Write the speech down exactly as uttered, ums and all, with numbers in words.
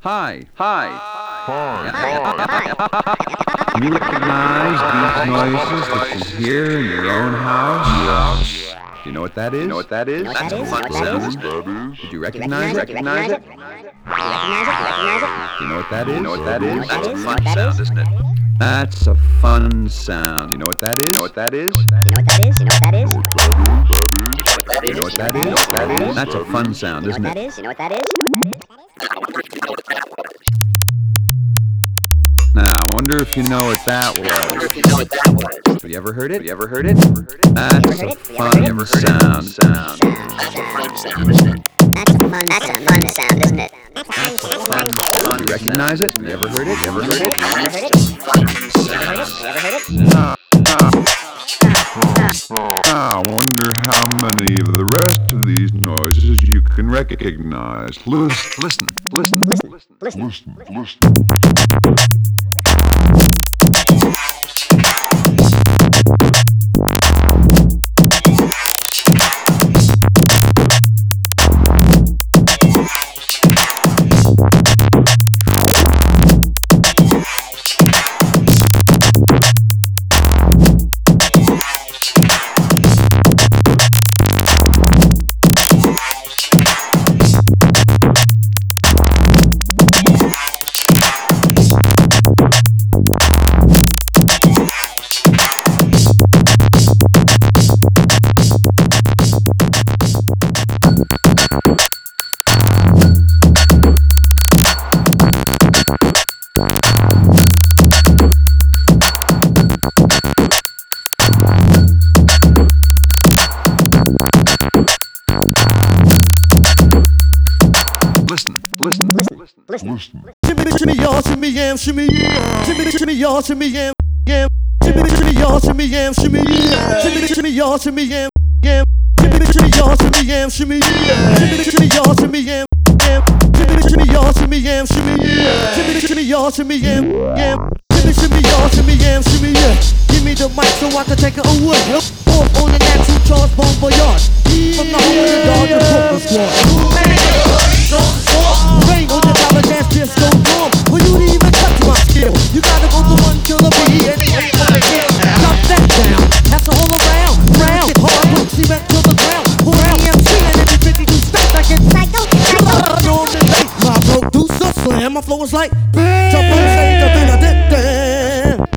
Hi, hi. Hi, hi. Can you recognize these noises that you hear in your own house? Do you know what that is? You know what that is? That's a fun sound. That is. Did you recognize it? Recognize it? Recognize it? Recognize it? Do you know what that is? You know what that is? That's a That's fun sound, isn't it? That's a fun sound. Do you know what that is? You know what that is? You know what that is? You know what that is? Do you know what that is? That is? That's a fun sound, You know isn't what that it? is? You know what that is? Now, I wonder if you know what that was. Have you ever heard it? Have you ever heard it? That's a fun sound. Sound. That's a fun That's a fun sound, isn't it? Do you recognize it? Have you ever heard it? You ever heard it? You ever heard it? You ever heard it? You ever heard it? I wonder how many of the rest of these noises you can recognize. Listen, listen, listen, Listen, listen. listen, listen. Listen, listen, listen. Listen. Listen. Shimmy y'all, shimmy yam, shimmy yeah. Shimmy shimmy y'all, shimmy yam, yam. Shimmy shimmy y'all, shimmy yam, shimmy yeah. Shimmy shimmy y'all, shimmy yam, yam. Shimmy shimmy y'all, shimmy yam, shimmy yeah. Shimmy shimmy y'all, shimmy yam, yam. Shimmy shimmy y'all, shimmy yam, shimmy yeah. Shimmy shimmy y'all, shimmy yam, yam. Shimmy shimmy y'all, shimmy yam, shimmy yeah. Give me the mic so I can take it away. Off on the natural charge, bon voyage. From the home of the dog and Brooklyn squad. Rain on the dollar dance disco drum. Well, you didn't even touch my skill. You gotta go to one killer B and it ain't gonna kill. Drop that down, pass it all around. Round, get hard with cement to the ground. For E M C and every fifty-two steps I get psycho. Blood on the night. My producer slam, my flow is like bam. Jump on stage, I think I did that.